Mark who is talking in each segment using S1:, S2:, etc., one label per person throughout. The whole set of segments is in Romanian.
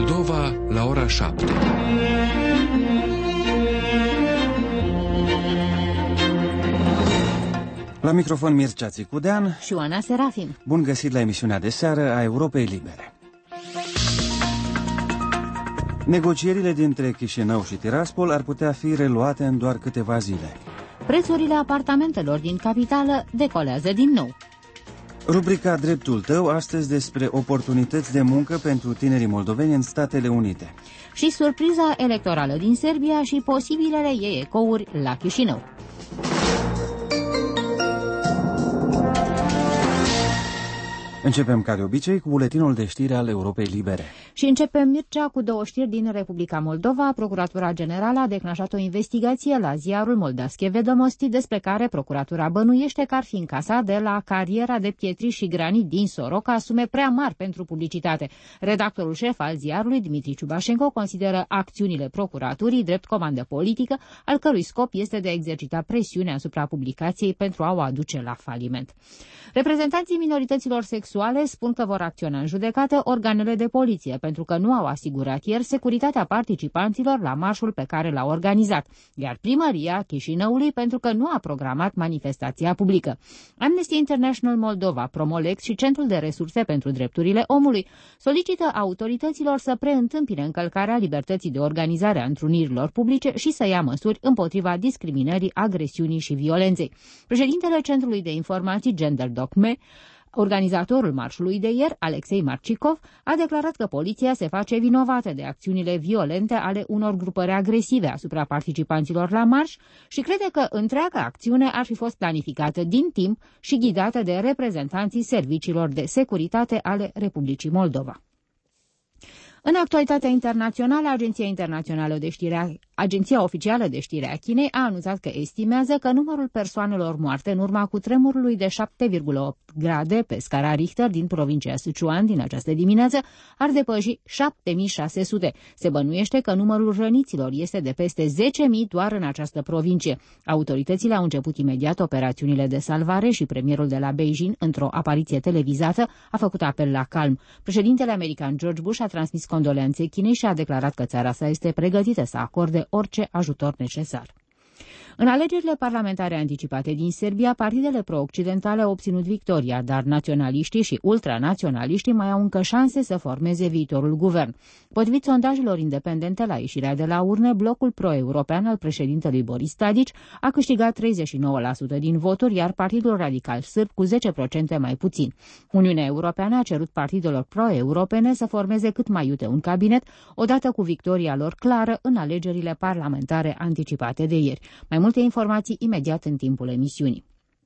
S1: Moldova la ora 7.
S2: La microfon Mircea Țicudean
S3: și Oana Serafim.
S2: Bun găsit la emisiunea de seară a Europei Libere. Negocierile dintre Chișinău și Tiraspol ar putea fi reluate în doar câteva zile.
S3: Prețurile apartamentelor din capitală decolează din nou.
S2: Rubrica Dreptul tău, astăzi despre oportunități de muncă pentru tinerii moldoveni în Statele Unite.
S3: Și surpriza electorală din Serbia și posibilele ei ecouri la Chișinău.
S2: Începem ca de obicei cu buletinul de știri al Europei Libere.
S3: Și începem, Mircea, cu două știri din Republica Moldova. Procuratura Generală a declanșat o investigație la ziarul Moldavske Vedomosti, despre care procuratura bănuiește că ar fi încasat de la cariera de pietri și granit din Soroca sume prea mari pentru publicitate. Redactorul șef al ziarului, Dmitri Ciubașenko, consideră acțiunile procuraturii drept comandă politică, al cărui scop este de a exercita presiune asupra publicației pentru a o aduce la faliment. Reprezentanții minorităților sexuale spun că vor acționa în judecată organele de poliție pentru că nu au asigurat ieri securitatea participanților la marșul pe care l-au organizat, iar primăria Chișinăului pentru că nu a programat manifestația publică. Amnesty International Moldova, Promolex și Centrul de Resurse pentru Drepturile Omului solicită autorităților să preîntâmpine încălcarea libertății de organizare a întrunirilor publice și să ia măsuri împotriva discriminării, agresiunii și violenței. Președintele Centrului de Informații Gender Docme, organizatorul marșului de ieri, Alexei Marcicov, a declarat că poliția se face vinovată de acțiunile violente ale unor grupări agresive asupra participanților la marș și crede că întreaga acțiune ar fi fost planificată din timp și ghidată de reprezentanții serviciilor de securitate ale Republicii Moldova. În actualitatea internațională, Agenția Oficială de Știre a Chinei a anunțat că estimează că numărul persoanelor moarte în urma cutremurului de 7,8 grade pe scara Richter din provincia Sichuan din această dimineață ar depăși 7.600. Se bănuiește că numărul răniților este de peste 10.000 doar în această provincie. Autoritățile au început imediat operațiunile de salvare și premierul de la Beijing, într-o apariție televizată, a făcut apel la calm. Președintele american George Bush a transmis condoleanțe Chinei și a declarat că țara sa este pregătită să acorde orice ajutor necesar. În alegerile parlamentare anticipate din Serbia, partidele pro-occidentale au obținut victoria, dar naționaliștii și ultranaționaliștii mai au încă șanse să formeze viitorul guvern. Potrivit sondajelor independente la ieșirea de la urne, blocul pro-european al președintelui Boris Tadić a câștigat 39% din voturi, iar Partidul Radical Sârb cu 10% mai puțin. Uniunea Europeană a cerut partidelor pro-europene să formeze cât mai iute un cabinet, odată cu victoria lor clară în alegerile parlamentare anticipate de ieri. Mai multe informații imediat în timpul emisiunii.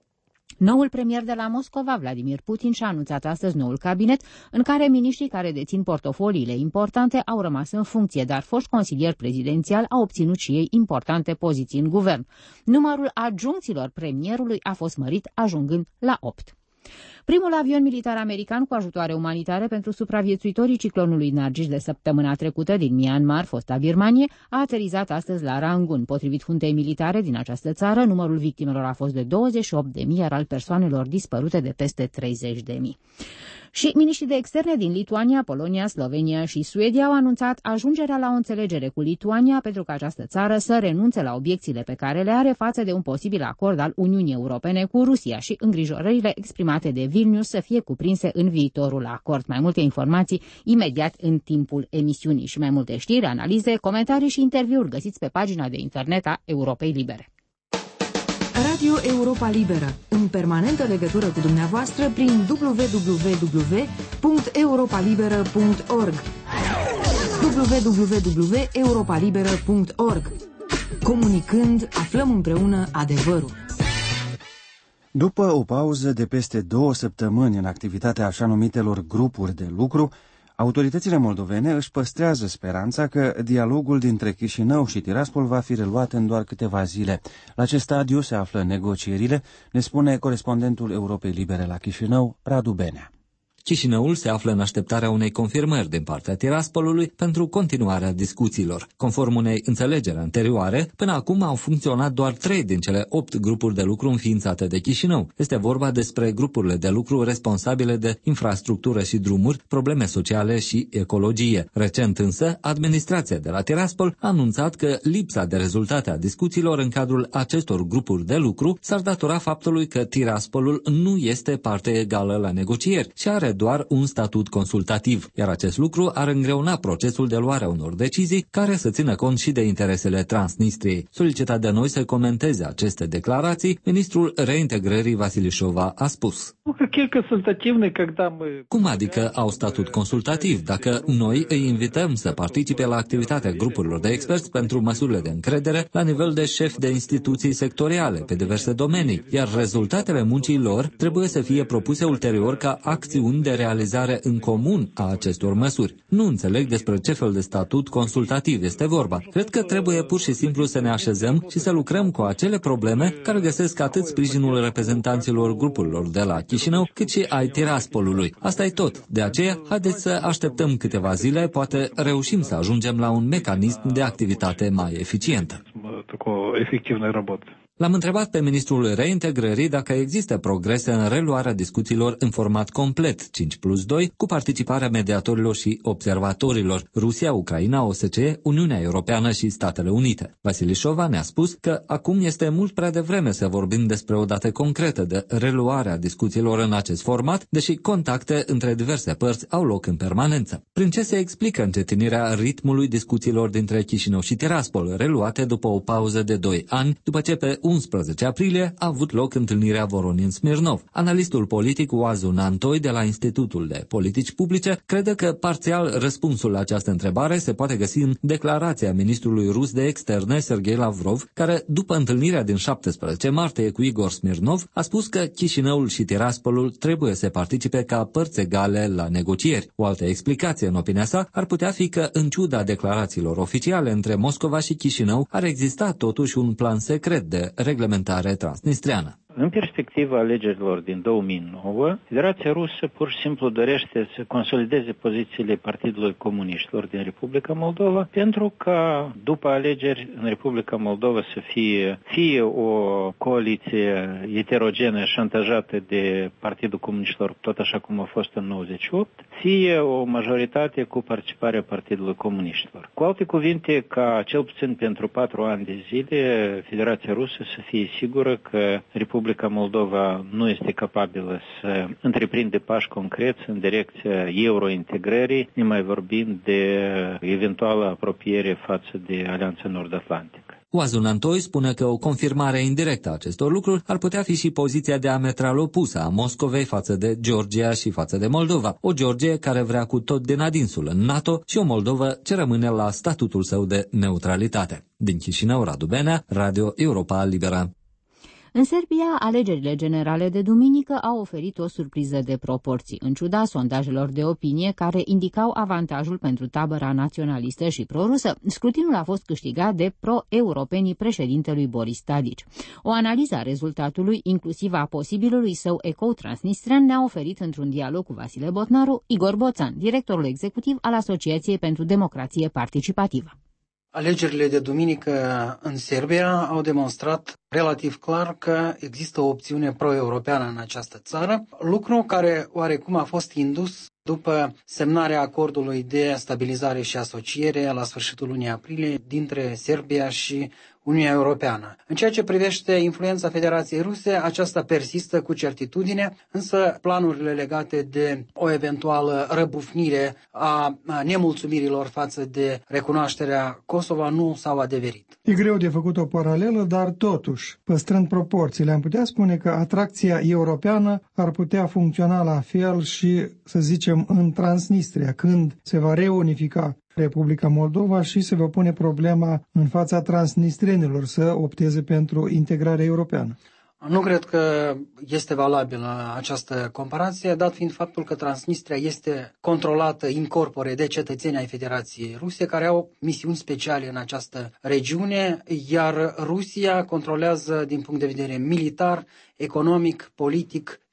S3: Noul premier de la Moscova, Vladimir Putin, și-a anunțat astăzi noul cabinet, în care miniștrii care dețin portofoliile importante au rămas în funcție, dar foști consilieri prezidențiali au obținut și ei importante poziții în guvern. Numărul adjuncților premierului a fost mărit, ajungând la 8. Primul avion militar american cu ajutoare umanitare pentru supraviețuitorii ciclonului Nargis de săptămâna trecută din Myanmar, fosta Birmanie, a aterizat astăzi la Rangoon. Potrivit huntei militare din această țară, numărul victimelor a fost de 28.000, iar al persoanelor dispărute de peste 30.000. Și miniștrii de externe din Lituania, Polonia, Slovenia și Suedia au anunțat ajungerea la o înțelegere cu Lituania pentru ca această țară să renunțe la obiecțiile pe care le are față de un posibil acord al Uniunii Europene cu Rusia și îngrijorările exprimate de Vilnius să fie cuprinse în viitorul acord. Mai multe informații imediat în timpul emisiunii și mai multe știri, analize, comentarii și interviuri găsiți pe pagina de internet a Europei Libere.
S4: Radio Europa Liberă, în permanentă legătură cu dumneavoastră prin www.europalibera.org www.europalibera.org. Comunicând, aflăm împreună adevărul.
S2: După o pauză de peste 2 săptămâni în activitatea așa numitelor grupuri de lucru, autoritățile moldovene își păstrează speranța că dialogul dintre Chișinău și Tiraspol va fi reluat în doar câteva zile. La ce stadiu se află negocierile, ne spune corespondentul Europei Libere la Chișinău, Radu Benea.
S1: Chișinăul se află în așteptarea unei confirmări din partea Tiraspolului pentru continuarea discuțiilor. Conform unei înțelegeri anterioare, până acum au funcționat doar 3 din cele 8 grupuri de lucru înființate de Chișinău. Este vorba despre grupurile de lucru responsabile de infrastructură și drumuri, probleme sociale și ecologie. Recent însă, administrația de la Tiraspol a anunțat că lipsa de rezultate a discuțiilor în cadrul acestor grupuri de lucru s-ar datora faptului că Tiraspolul nu este parte egală la negocieri și are doar un statut consultativ, iar acest lucru ar îngreuna procesul de luare a unor decizii care să țină cont și de interesele Transnistriei. Solicitat de noi să comenteze aceste declarații, ministrul reintegrării Vasilișova a spus: Cum adică au statut consultativ? Dacă noi îi invităm să participe la activitatea grupurilor de experți pentru măsurile de încredere la nivel de șef de instituții sectoriale pe diverse domenii, iar rezultatele muncii lor trebuie să fie propuse ulterior ca acțiuni de realizare în comun a acestor măsuri. Nu înțeleg despre ce fel de statut consultativ este vorba. Cred că trebuie pur și simplu să ne așezăm și să lucrăm cu acele probleme care găsesc atât sprijinul reprezentanților grupurilor de la Chișinău, cât și ai Tiraspolului. Asta e tot. De aceea, haideți să așteptăm câteva zile, poate reușim să ajungem la un mecanism de activitate mai eficientă. L-am întrebat pe ministrul reintegrării dacă există progrese în reluarea discuțiilor în format complet 5+2 cu participarea mediatorilor și observatorilor Rusia, Ucraina, OSCE, Uniunea Europeană și Statele Unite. Vasilișova ne-a spus că acum este mult prea devreme să vorbim despre o dată concretă de reluare a discuțiilor în acest format, deși contacte între diverse părți au loc în permanență. Prin ce se explică încetinirea ritmului discuțiilor dintre Chișinău și Tiraspol, reluate după o pauză de 2 ani, după ce pe 11 aprilie a avut loc întâlnirea Voronin-Smirnov. Analistul politic Oazu Nantoi de la Institutul de Politici Publice crede că parțial răspunsul la această întrebare se poate găsi în declarația ministrului rus de externe Sergei Lavrov, care după întâlnirea din 17 martie cu Igor Smirnov a spus că Chișinăul și Tiraspolul trebuie să participe ca părți egale la negocieri. O altă explicație, în opinia sa, ar putea fi că, în ciuda declarațiilor oficiale între Moscova și Chișinău, ar exista totuși un plan secret de reglementare transnistreană.
S5: În perspectiva alegerilor din 2009, Federația Rusă pur și simplu dorește să consolideze pozițiile Partidului Comuniștilor din Republica Moldova, pentru ca după alegeri în Republica Moldova să fie o coaliție heterogenă șantajată de Partidul Comuniștilor, tot așa cum a fost în 98, fie o majoritate cu participarea Partidului Comuniștilor. Cu alte cuvinte, ca cel puțin pentru 4 ani de zile, Federația Rusă să fie sigură că Republica Moldova nu este capabilă să întreprinde pași concreți în direcția eurointegrării, ne mai vorbind de eventuală apropiere față de Alianța Nord-Atlantică.
S1: Oazu Nantoi spune că o confirmare indirectă a acestor lucruri ar putea fi și poziția diametral opusă a Moscovei față de Georgia și față de Moldova. O Georgie care vrea cu tot din adinsul în NATO și o Moldovă ce rămâne la statutul său de neutralitate. Din Chișinău, Radu Benea, Radio Europa Liberă.
S3: În Serbia, alegerile generale de duminică au oferit o surpriză de proporții, în ciuda sondajelor de opinie care indicau avantajul pentru tabăra naționalistă și prorusă. Scrutinul a fost câștigat de pro-europenii președintelui Boris Tadic. O analiză a rezultatului, inclusiv a posibilului său ecou transnistrean, ne-a oferit într-un dialog cu Vasile Botnaru Igor Boțan, directorul executiv al Asociației pentru Democrație Participativă.
S6: Alegerile de duminică în Serbia au demonstrat relativ clar că există o opțiune pro-europeană în această țară, lucru care oarecum a fost indus după semnarea acordului de stabilizare și asociere la sfârșitul lunii aprilie dintre Serbia și Uniunea Europeană. În ceea ce privește influența Federației Ruse, aceasta persistă cu certitudine, însă planurile legate de o eventuală răbufnire a nemulțumirilor față de recunoașterea Kosovo nu s-au adeverit.
S7: E greu de făcut o paralelă, dar totuși, păstrând proporțiile, am putea spune că atracția europeană ar putea funcționa la fel și, să zicem, în Transnistria, când se va reunifica Republica Moldova și se va pune problema în fața transnistrenilor să opteze pentru integrarea europeană.
S6: Nu cred că este valabilă această comparație, dat fiind faptul că Transnistria este controlată in corpore de cetățeni ai Federației Ruse, care au misiuni speciale în această regiune, iar Rusia controlează din punct de vedere militar, economic, politic,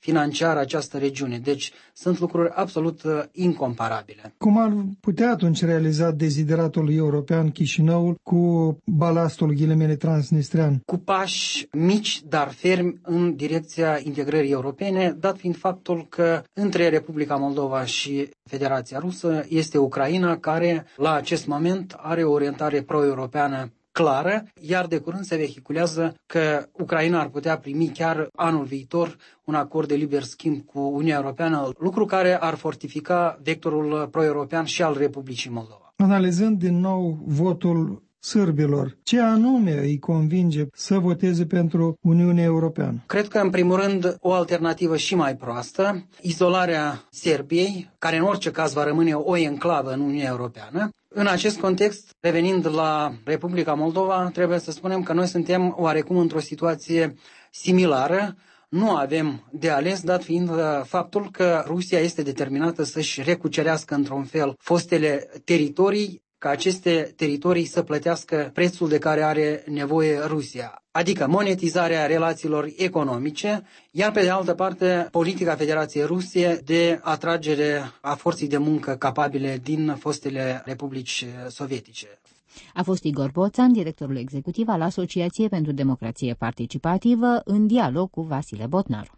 S6: financiar această regiune. Deci sunt lucruri absolut incomparabile.
S7: Cum ar putea atunci realiza dezideratul european Chișinăul cu balastul ghilimele transnistrean?
S6: Cu pași mici, dar fermi în direcția integrării europene, dat fiind faptul că între Republica Moldova și Federația Rusă este Ucraina, care la acest moment are o orientare pro-europeană clară, iar de curând se vehiculează că Ucraina ar putea primi chiar anul viitor un acord de liber schimb cu Uniunea Europeană, lucru care ar fortifica vectorul pro-european și al Republicii Moldova.
S7: Analizând din nou votul sârbilor, ce anume îi convinge să voteze pentru Uniunea Europeană?
S6: Cred că, în primul rând, o alternativă și mai proastă, izolarea Serbiei, care în orice caz va rămâne o enclavă în Uniunea Europeană. În acest context, revenind la Republica Moldova, trebuie să spunem că noi suntem oarecum într-o situație similară. Nu avem de ales, dat fiind faptul că Rusia este determinată să-și recucerească într-un fel fostele teritorii, ca aceste teritorii să plătească prețul de care are nevoie Rusia, adică monetizarea relațiilor economice, iar pe de altă parte politica Federației Ruse de atragere a forței de muncă capabile din fostele republici sovietice.
S3: A fost Igor Boțan, directorul executiv al Asociației pentru Democrație Participativă, în dialog cu Vasile Botnaru.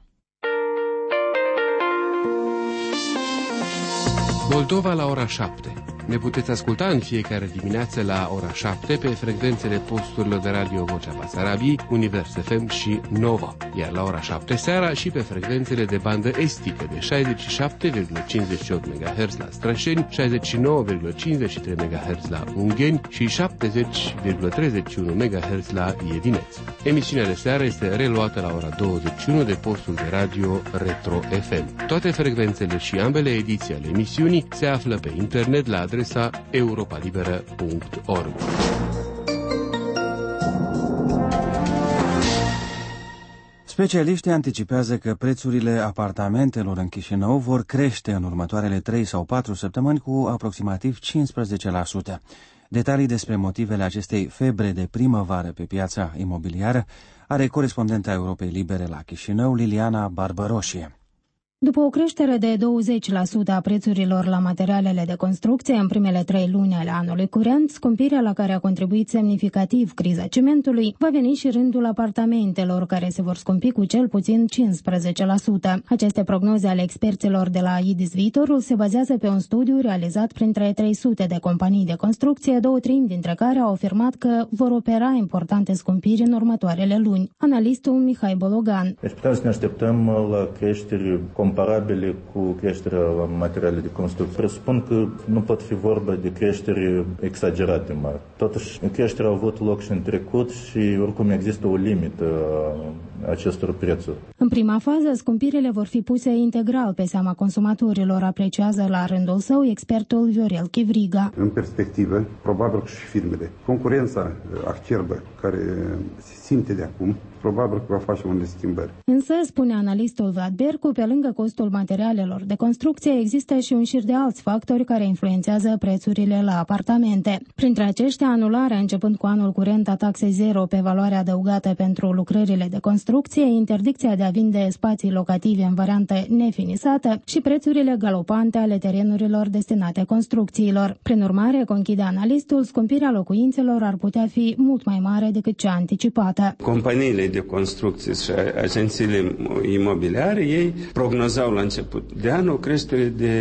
S8: Moldova la ora 7. Ne puteți asculta în fiecare dimineață la ora 7 pe frecvențele posturilor de radio Vocea Basarabiei, Univers FM și Nova, iar la ora 7 seara și pe frecvențele de bandă estică de 67,58 MHz la Strășeni, 69,53 MHz la Ungheni și 70,31 MHz la Iedineț. Emisiunea de seară este reluată la ora 21 de postul de radio Retro FM. Toate frecvențele și ambele ediții ale emisiunii se află pe internet la adresa europalibera.org.
S2: Specialiștii anticipează că prețurile apartamentelor în Chișinău vor crește în următoarele 3 sau 4 săptămâni cu aproximativ 15%. Detalii despre motivele acestei febre de primăvară pe piața imobiliară are corespondenta Europei Libere la Chișinău, Liliana Barbăroșie.
S9: După o creștere de 20% a prețurilor la materialele de construcție în primele 3 luni ale anului curent, scumpirea la care a contribuit semnificativ criza cimentului, va veni și rândul apartamentelor, care se vor scumpi cu cel puțin 15%. Aceste prognoze ale experților de la IDIS Viitorul se bazează pe un studiu realizat printre 300 de companii de construcție, 2/3 dintre care au afirmat că vor opera importante scumpiri în următoarele luni. Analistul Mihai Bologan.
S10: Deci putem să ne așteptăm la creșteri comparabile cu creșterea la materiale de construcție. Presupun că nu pot fi vorba de creșteri exagerate mari. Totuși, creșterea a avut loc și în trecut și oricum există o limită a acestor prețuri.
S9: În prima fază, scumpirile vor fi puse integral pe seama consumatorilor, apreciază la rândul său expertul Viorel Chivriga.
S11: În perspectivă, probabil că și firmele. Concurența acerbă care se simte de acum, probabil că va face unele schimbări.
S9: Însă, spune analistul Vlad Bercu, pe lângă costul materialelor de construcție, există și un șir de alți factori care influențează prețurile la apartamente. Printre aceștia, anularea începând cu anul curent a taxei zero pe valoarea adăugată pentru lucrările de construcție, interdicția de a vinde spații locative în variantă nefinisată și prețurile galopante ale terenurilor destinate construcțiilor. Prin urmare, conchide analistul, scumpirea locuințelor ar putea fi mult mai mare decât cea anticipată.
S12: Companiile de construcții și agențiile imobiliare, ei prognozau la început de an o creștere de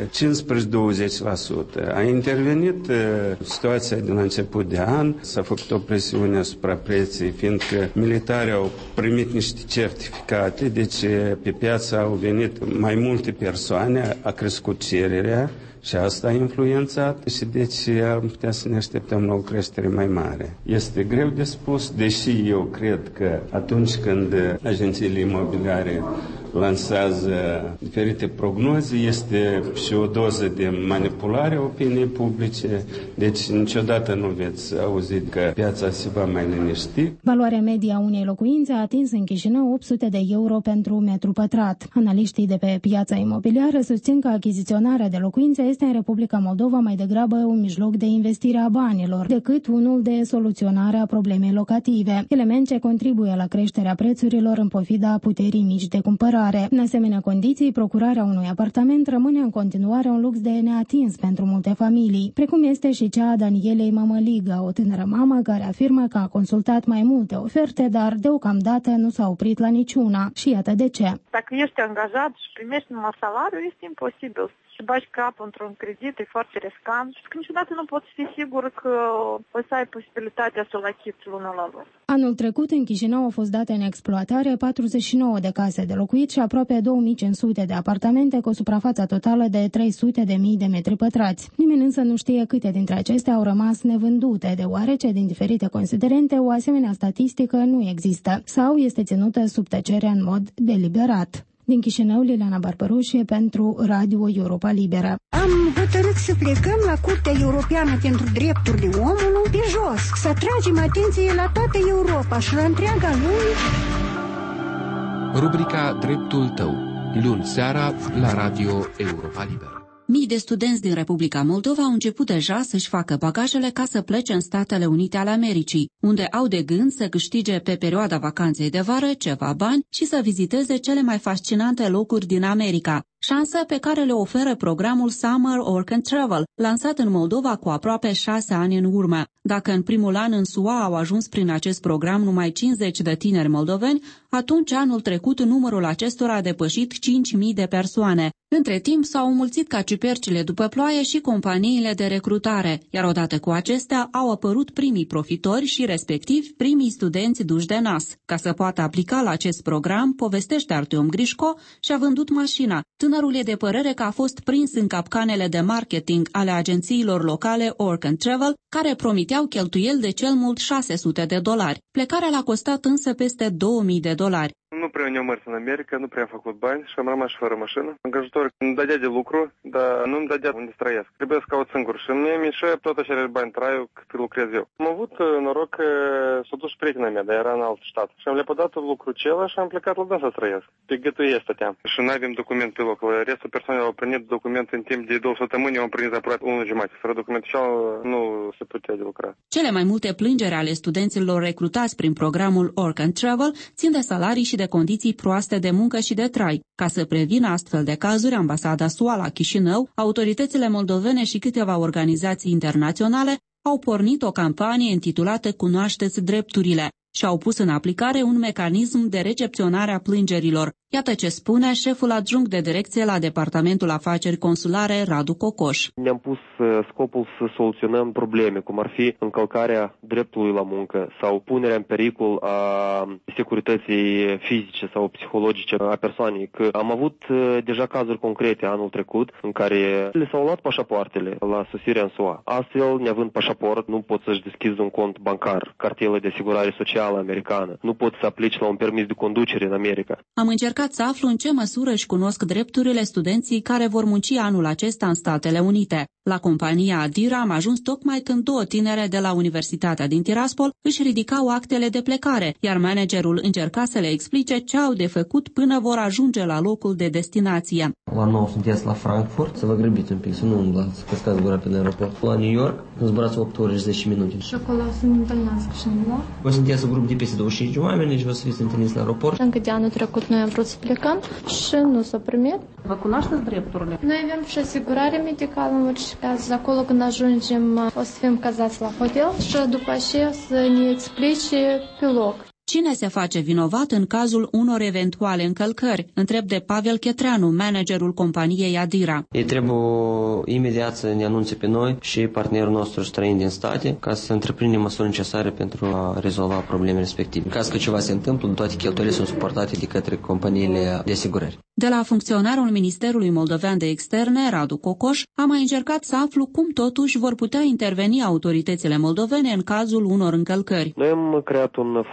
S12: 15-20%. A intervenit situația din început de an, s-a făcut o presiune asupra preței, fiindcă militarii au primit niște certificate, deci pe piață au venit mai multe persoane, a crescut cererea și asta a influențat și deci am putea să ne așteptăm la o creștere mai mare. Este greu de spus, deși eu cred că atunci când agențiile imobiliare lansează diferite prognoze, este și o doză de manipulare a opiniei publice, deci niciodată nu veți auzi că piața se va mai liniști.
S9: Valoarea medie a unei locuințe a atins în Chișinău 800 de euro pentru metru pătrat. Analiștii de pe piața imobiliară susțin că achiziționarea de locuințe este în Republica Moldova mai degrabă un mijloc de investire a banilor decât unul de soluționare a problemei locative, element ce contribuie la creșterea prețurilor în pofida puterii mici de cumpărare. În asemenea condiții, procurarea unui apartament rămâne în continuare un lux de neatins pentru multe familii, precum este și cea a Danielei Mămăligă, o tânără mamă care afirmă că a consultat mai multe oferte, dar deocamdată nu s-a oprit la niciuna. Și iată de ce.
S13: Dacă ești angajat și primești numai salariu, este imposibil. Și bagi capul într-un credit, e foarte riscant și că niciodată nu poți fi sigur că o să ai posibilitatea să-l achiți lună la lună.
S9: Anul trecut în Chișinău au fost date în exploatare 49 de case de locuit și aproape 2500 de apartamente cu o suprafață totală de 300.000 de metri pătrați. Nimeni însă nu știe câte dintre acestea au rămas nevândute, deoarece din diferite considerente o asemenea statistică nu există sau este ținută sub tăcere în mod deliberat. Din Chișinău, Liliana Barbaroșie pentru Radio Europa Liberă.
S14: Am hotărât să plecăm la Curtea Europeană pentru Drepturile Omului pe jos, să atragem atenție la toată Europa și la întreaga lume.
S8: Rubrica Dreptul tău, luni seara la Radio Europa Liberă.
S15: Mii de studenți din Republica Moldova au început deja să-și facă bagajele ca să plece în Statele Unite ale Americii, unde au de gând să câștige pe perioada vacanței de vară ceva bani și să viziteze cele mai fascinante locuri din America, șansă pe care le oferă programul Summer Work and Travel, lansat în Moldova cu aproape 6 ani în urmă. Dacă în primul an în SUA au ajuns prin acest program numai 50 de tineri moldoveni, atunci anul trecut numărul acestora a depășit 5.000 de persoane. Între timp s-au înmulțit ca ciupercile după ploaie și companiile de recrutare, iar odată cu acestea au apărut primii profitori și respectiv primii studenți duși de nas. Ca să poată aplica la acest program, povestește Artiom Grișco, și-a vândut mașina. Tânărul e de părere că a fost prins în capcanele de marketing ale agențiilor locale Work and Travel, care promiteau cheltuieli de cel mult $600. Plecarea l-a costat însă peste $2.000.
S16: Nu prea ne-am mers în America, nu prea am făcut bani și am rămas fără mașină. Angajator îmi dădea de lucru, dar nu îmi dădea unde să trăiesc. Trebuie să caut singur și mie mi-și tot așa bani traiu cât lucrez eu. Am avut noroc că s-a dus prietena mea, dar era în alt stat. Și am lepădat lucrul acela și am plecat la dânsa să trăiesc. Pe gâtuie stăteam. Și nu avem document pe loc. Restul persoanelor au primit document în timp de 2 săptămâni, eu am primit aproape 1 jumătate. Fără document și nu se putea de lucra.
S15: Cele mai multe plângeri ale studenților recrutați prin programul Work and Travel țin de salarii și de condiții proaste de muncă și de trai. Ca să prevină astfel de cazuri, Ambasada SUA la Chișinău, autoritățile moldovene și câteva organizații internaționale au pornit o campanie intitulată Cunoașteți drepturile și au pus în aplicare un mecanism de recepționare a plângerilor. Iată ce spune șeful adjunct de direcție la Departamentul Afaceri Consulare, Radu Cocoș.
S17: Ne-am pus scopul să soluționăm probleme, cum ar fi încălcarea dreptului la muncă sau punerea în pericol a securității fizice sau psihologice a persoanei. Că am avut deja cazuri concrete anul trecut în care le s-au luat pașapoartele la sosirea în SUA. Astfel, neavând pașaport, nu poți să-și deschizi un cont bancar, cartelă de asigurare socială americană, nu poți să aplici la un permis de conducere în America.
S15: Am încercat să aflu în ce măsură își cunosc drepturile studenții care vor munci anul acesta în Statele Unite. La compania Adira am ajuns tocmai când 2 tinere de la Universitatea din Tiraspol își ridicau actele de plecare, iar managerul încerca să le explice ce au de făcut până vor ajunge la locul de destinație.
S18: La 9 sunteți la Frankfurt, să vă grăbiți un pic, să nu umblați, că stați gura pe aeroport. La New York, zburați 8 ore și 10 minute.
S19: Și acolo să ne întâlnească cineva.
S18: Voi sunteți un grup de peste 25 de oameni, deci vă să fiți întâlniți la aeroport.
S19: Încă de anul trecut noi am vrut să plecăm și nu s-a primit.
S20: Vă cunoașteți drepturile?
S19: Noi avem și asigurare medicală în orice caz. Acolo când ajungem o să fim cazați la hotel și după aceea să ne explice pe loc.
S15: Cine se face vinovat în cazul unor eventuale încălcări? Întreb de Pavel Chetreanu, managerul companiei Adira.
S18: Ei trebuie imediat să ne anunțe pe noi și partenerul nostru străin din state ca să întreprindem măsuri necesare pentru a rezolva problemele respective. În caz că ceva se întâmplă, toate cheltuielile sunt suportate de către companiile de asigurări.
S15: De la funcționarul Ministerului Moldovean de Externe, Radu Cocoș, am mai încercat să aflu cum totuși vor putea interveni autoritățile moldovene în cazul unor încălcări.
S17: Noi am creat un formular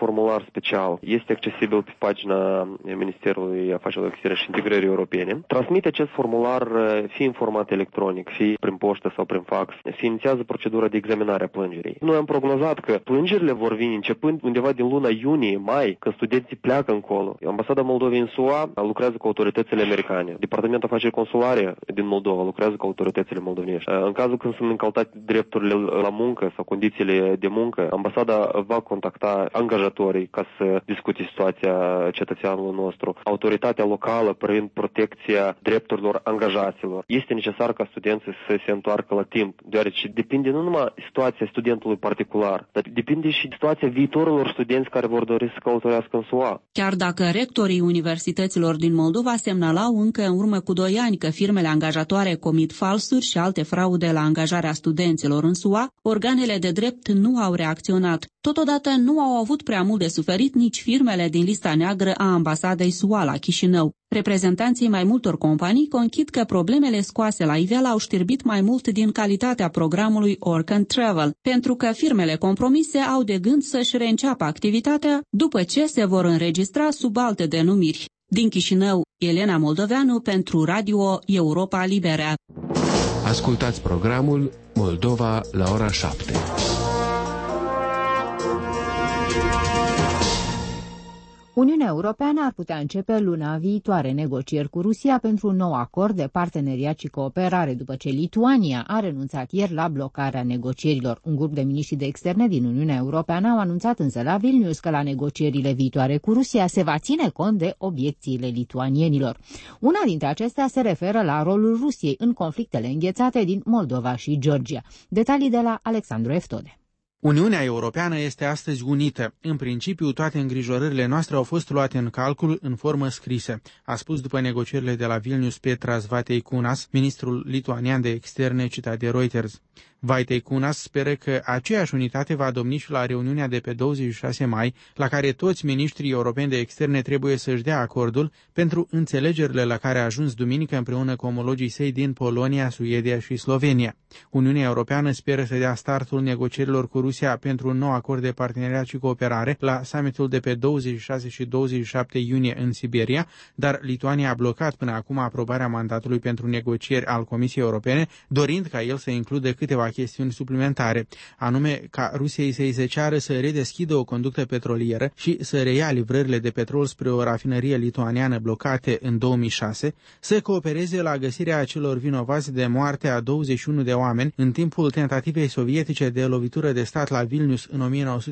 S17: special este accesibil pe pagina Ministerului Afacerilor Externe și Integrării Europene. Transmite acest formular fie în format electronic, fie prin poștă sau prin fax. Se inițiază procedura de examinare a plângerii. Noi am prognozat că plângerile vor veni începând undeva din luna iunie-mai, când studenții pleacă încolo. Ambasada Moldovei în SUA lucrează cu autoritățile americane. Departamentul Afaceri Consulare din Moldova lucrează cu autoritățile moldovenești. În cazul când sunt încălcate drepturile la muncă sau condițiile de muncă, ambasada va contacta angajatorii ca să discute situația cetățeanului nostru. Autoritatea locală privind protecția drepturilor angajaților. Este necesar ca studenții să se întoarcă la timp, deoarece depinde nu numai situația studentului particular, dar depinde și situația viitorilor studenți care vor dori să călătorească în SUA.
S15: Chiar dacă rectorii universităților din Moldova semnalau încă în urmă cu 2 ani că firmele angajatoare comit falsuri și alte fraude la angajarea studenților în SUA, organele de drept nu au reacționat. Totodată nu au avut prea mult de suferit nici firmele din lista neagră a ambasadei SUA la Chișinău. Reprezentanții mai multor companii conchid că problemele scoase la iveală au știrbit mai mult din calitatea programului Work and Travel, pentru că firmele compromise au de gând să-și reînceapă activitatea după ce se vor înregistra sub alte denumiri. Din Chișinău, Elena Moldoveanu pentru Radio Europa Liberă.
S8: Ascultați programul Moldova la ora 7.
S3: Uniunea Europeană ar putea începe luna viitoare negocieri cu Rusia pentru un nou acord de parteneriat și cooperare, după ce Lituania a renunțat ieri la blocarea negocierilor. Un grup de miniștri de externe din Uniunea Europeană au anunțat însă la Vilnius că la negocierile viitoare cu Rusia se va ține cont de obiecțiile lituanienilor. Una dintre acestea se referă la rolul Rusiei în conflictele înghețate din Moldova și Georgia. Detalii de la Alexandru Eftode.
S20: Uniunea Europeană este astăzi unită. În principiu, toate îngrijorările noastre au fost luate în calcul în formă scrisă, a spus după negocierile de la Vilnius Petras Vaiteiūnas, ministrul lituanian de externe, citat de Reuters. Vaiteiūnas speră că aceeași unitate va domni și la reuniunea de pe 26 mai, la care toți miniștrii europeni de externe trebuie să-și dea acordul pentru înțelegerile la care a ajuns duminică împreună cu omologii săi din Polonia, Suedia și Slovenia. Uniunea Europeană speră să dea startul negocierilor cu Rusia pentru un nou acord de parteneriat și cooperare la summitul de pe 26 și 27 iunie în Siberia, dar Lituania a blocat până acum aprobarea mandatului pentru negocieri al Comisiei Europene, dorind ca el să includă câteva chestiuni suplimentare, anume ca Rusiei să-i se ceară să redeschidă o conductă petrolieră și să reia livrările de petrol spre o rafinărie lituaniană blocate în 2006, să coopereze la găsirea acelor vinovați de moartea 21 de oameni în timpul tentativei sovietice de lovitură de stat la Vilnius în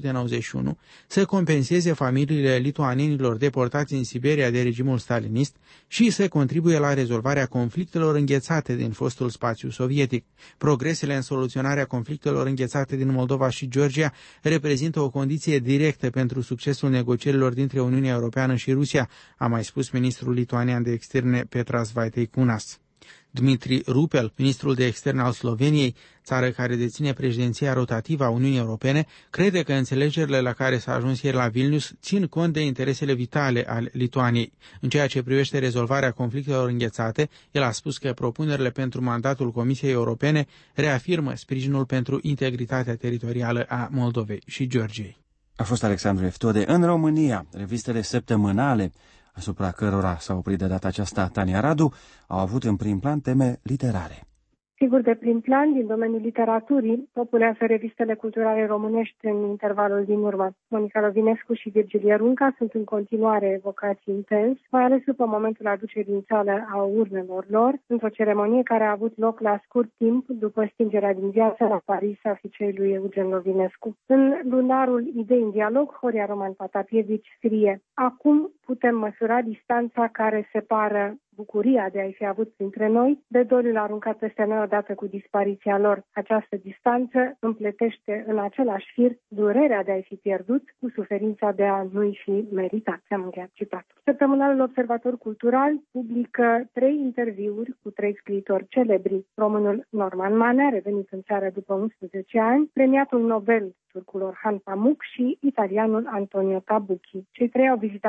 S20: 1991, să compenseze familiile lituanienilor deportați în Siberia de regimul stalinist și să contribuie la rezolvarea conflictelor înghețate din fostul spațiu sovietic. Progresele în soluționarea conflictelor înghețate din Moldova și Georgia reprezintă o condiție directă pentru succesul negocierilor dintre Uniunea Europeană și Rusia, a mai spus ministrul lituanian de externe Petras Vaiteiūnas. Dmitri Rupel, ministrul de externe al Sloveniei, țară care deține președinția rotativă a Uniunii Europene, crede că înțelegerile la care s-a ajuns ieri la Vilnius țin cont de interesele vitale ale Lituaniei. În ceea ce privește rezolvarea conflictelor înghețate, el a spus că propunerile pentru mandatul Comisiei Europene reafirmă sprijinul pentru integritatea teritorială a Moldovei și Georgiei.
S2: A fost Alexandru Eftode. În România, revistele săptămânale asupra cărora s-a oprit de data aceasta Tania Radu, au avut în prim plan teme literare.
S21: Sigur, de prim plan, din domeniul literaturii, populează revistele culturale românești în intervalul din urmă. Monica Lovinescu și Virgilie Runca sunt în continuare evocați intens, mai ales după momentul aducerii în sală a urnelor lor, într-o ceremonie care a avut loc la scurt timp după stingerea din viață la Paris a fiicei lui Eugen Lovinescu. În lunarul Idei în dialog, Horia Roman Patapievici scrie: acum putem măsura distanța care separă bucuria de a-i fi avut printre noi de doliul aruncat peste noi odată cu dispariția lor. Această distanță împletește în același fir durerea de a-i fi pierdut cu suferința de a nu-i fi meritat. Am încheiat citatul. Săptămânalul Observator Cultural publică 3 interviuri cu 3 scriitori celebri. Românul Norman Manea, revenit în țară după 11 ani, premiatul Nobel turcul Orhan Pamuk și italianul Antonio Tabucchi. Cei 3 au vizitat România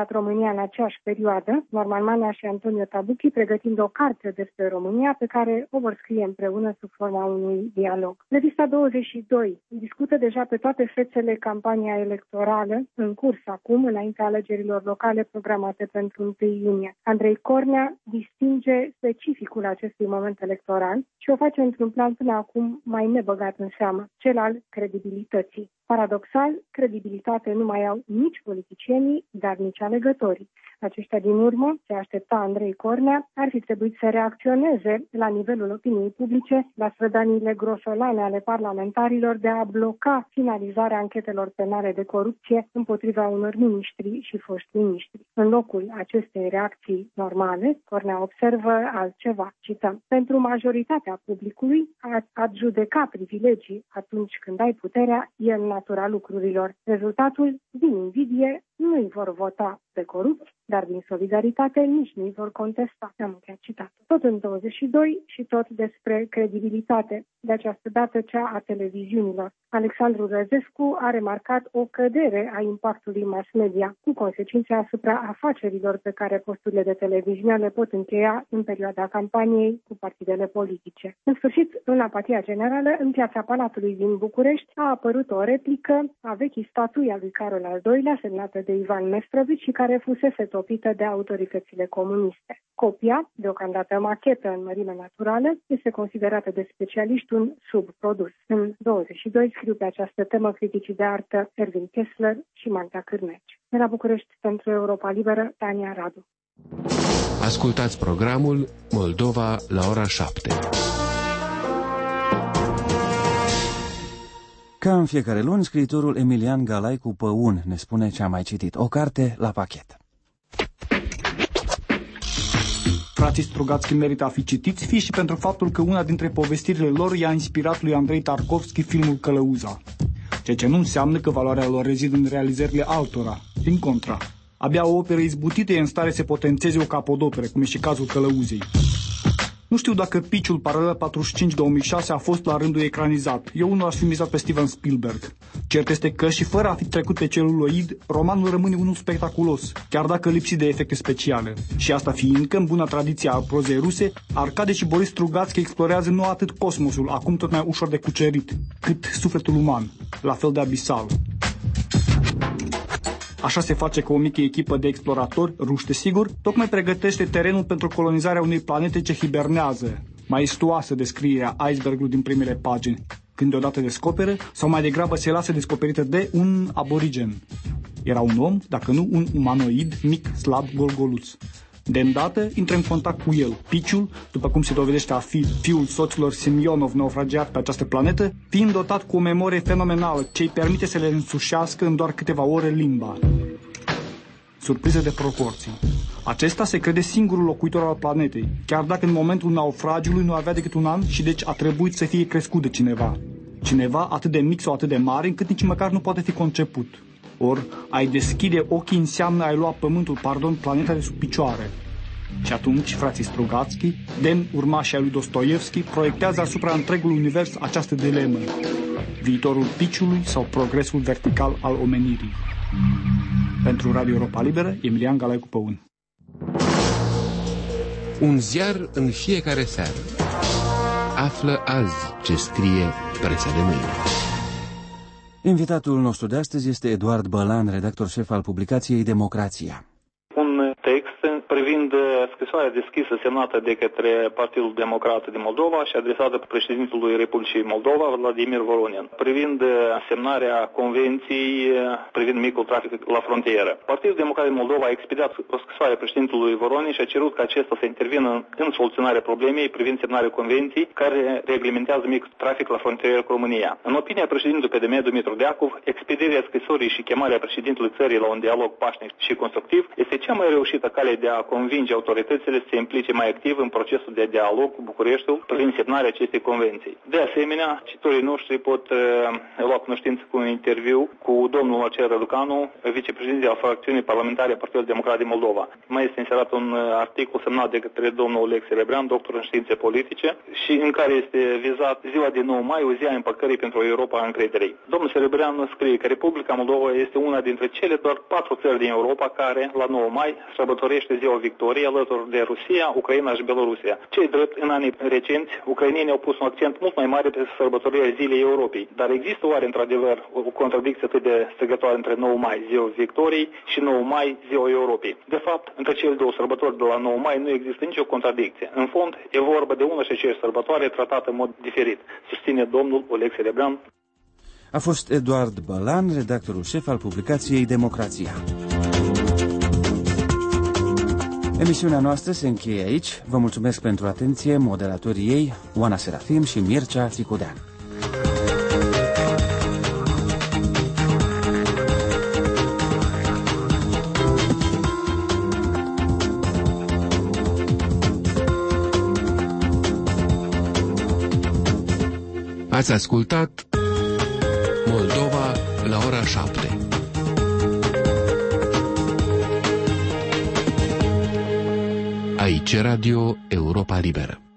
S21: România în aceeași perioadă, Norman Manea și Antonio Tabucchi, pregătind o carte despre România pe care o vor scrie împreună sub forma unui dialog. Revista 22 discută deja pe toate fețele campania electorală în curs acum, înaintea alegerilor locale programate pentru 1 iunie. Andrei Cornea distinge specificul acestui moment electoral și o face într-un plan până acum mai nebăgat în seamă, cel al credibilității. Paradoxal, credibilitate nu mai au nici politicienii, dar nici alegătorii. Aceștia din urmă, se aștepta Andrei Cornea, ar fi trebuit să reacționeze la nivelul opiniei publice la strădaniile grosolane ale parlamentarilor de a bloca finalizarea anchetelor penale de corupție împotriva unor miniștri și foști miniștri. În locul acestei reacții normale, Cornea observă altceva. Cităm: pentru majoritatea publicului, a judeca privilegii atunci când ai puterea e în natura lucrurilor. Rezultatul, din invidie, nu-i vor vota pe corupți, dar din solidaritate nici nu-i vor contesta. Am încheiat citatul. Tot în 22 și tot despre credibilitate, de această dată cea a televiziunilor. Alexandru Răzescu a remarcat o cădere a impactului mass media, cu consecințe asupra afacerilor pe care posturile de televiziune le pot încheia în perioada campaniei cu partidele politice. În sfârșit, în apatia generală, în piața Palatului din București a apărut o replică a vechii statui a lui Carol al II-lea, semnată de Ivan Mestrovici și care fusese topită de autoritățile comuniste. Copia, deocamdată machetă în mărime naturală, este considerată de specialiști un subprodus. În 22 scriu pe această temă criticii de artă Ervin Kessler și Magda Cârneci. De la București, pentru Europa Liberă, Tania Radu.
S8: Ascultați programul Moldova la ora 7.
S2: Ca în fiecare luni, scriitorul Emilian Galaicu Păun ne spune ce a mai citit. O carte la pachet.
S4: Frații Strugațchi merită a fi citiți, fie și pentru faptul că una dintre povestirile lor i-a inspirat lui Andrei Tarkovski filmul Călăuza. Ceea ce nu înseamnă că valoarea lor rezidă în realizările altora. Din contra, abia o operă izbutită e în stare să potențeze o capodoperă, cum e și cazul Călăuzei. Nu știu dacă Piciul Paralel 45-2006 a fost la rândul ecranizat. Eu unul aș fi mizat pe Steven Spielberg. Cert este că, și fără a fi trecut pe celuloid, romanul rămâne unul spectaculos, chiar dacă lipsit de efecte speciale. Și asta fiindcă, în buna tradiție a prozei ruse, Arcade și Boris Strugațchi explorează nu atât cosmosul, acum tot mai ușor de cucerit, cât sufletul uman, la fel de abisal. Așa se face că o mică echipă de exploratori, ruși desigur, tocmai pregătește terenul pentru colonizarea unei planete ce hibernează. Maestuoasă descrierea icebergului din primele pagini, când deodată descoperă, sau mai degrabă se lasă descoperită de un aborigen. Era un om, dacă nu un umanoid, mic, slab, golgoluț. De îndată intră în contact cu el. Piciul, după cum se dovedește a fi fiul soților Semionov naufragiat pe această planetă, fiind dotat cu o memorie fenomenală ce îi permite să le însușească în doar câteva ore limba. Surpriză de proporții. Acesta se crede singurul locuitor al planetei, chiar dacă în momentul naufragiului nu avea decât un an și deci a trebuit să fie crescut de cineva. Cineva atât de mic sau atât de mare încât nici măcar nu poate fi conceput. Ori, a-i deschide ochii înseamnă a-i lua planeta de sub picioare. Și atunci, frații Strugațchi, demn urmașii ai lui Dostoievski, proiectează asupra întregului univers această dilemă: viitorul Piciului sau progresul vertical al omenirii. Pentru Radio Europa Liberă, Emilian Galaicu Păun.
S8: Un ziar în fiecare seară. Află azi ce scrie presa de mâine.
S2: Invitatul nostru de astăzi este Eduard Bălan, redactor șef al publicației Democrația.
S22: Un text privind scrisoarea deschisă semnată de către Partidul Democrat din Moldova și adresată președintelui Republicii Moldova, Vladimir Voronin, privind semnarea convenției privind micul trafic la frontieră. Partidul Democrat din Moldova a expedat o scrisoare președintelui Voronin și a cerut ca acesta să intervină în soluționarea problemei privind semnarea convenției care reglementează micul trafic la frontieră cu România. În opinia președintelui PDM Dumitru Deacov, expedierea scrisorii și chemarea președintelui țării la un dialog pașnic și constructiv este cea mai reușită cale de a a convinge autoritățile să se implice mai activ în procesul de dialog cu Bucureștiul privind semnarea acestei convenții. De asemenea, cititorii noștri pot lua cunoștință cu un interviu cu domnul Marcel Răducanu, vicepreședinte al fracțiunii parlamentare a Partidului Democrat din Moldova. Mai este inserat un articol semnat de către domnul Olex Serebrean, doctor în științe politice, și în care este vizat ziua de 9 mai, o zi a împăcării pentru Europa a încrederei. Domnul Serebrean scrie că Republica Moldova este una dintre cele doar 4 țări din Europa care, la 9 mai, sărbătorește ziua victoriei alături de Rusia, Ucraina și Belorusia. Cei drept, în anii recenți, ucrainienii au pus un accent mult mai mare pe sărbătorirea Zilei Europei. Dar există oare, într-adevăr, o contradicție atât de strigătoare între 9 mai, ziua victoriei, și 9 mai, ziua Europei? De fapt, între cele două sărbători de la 9 mai nu există nicio contradicție. În fond, e vorba de una și aceeași sărbătoare tratată în mod diferit, susține domnul Olex Serebrean.
S2: A fost Eduard Bălan, redactorul șef al publicației Democrația. Emisiunea noastră se încheie aici. Vă mulțumesc pentru atenție, moderatorii ei, Oana Serafim și Mircea Țicudean.
S8: Ați ascultat Moldova la ora 7. Aici Radio Europa Liberă.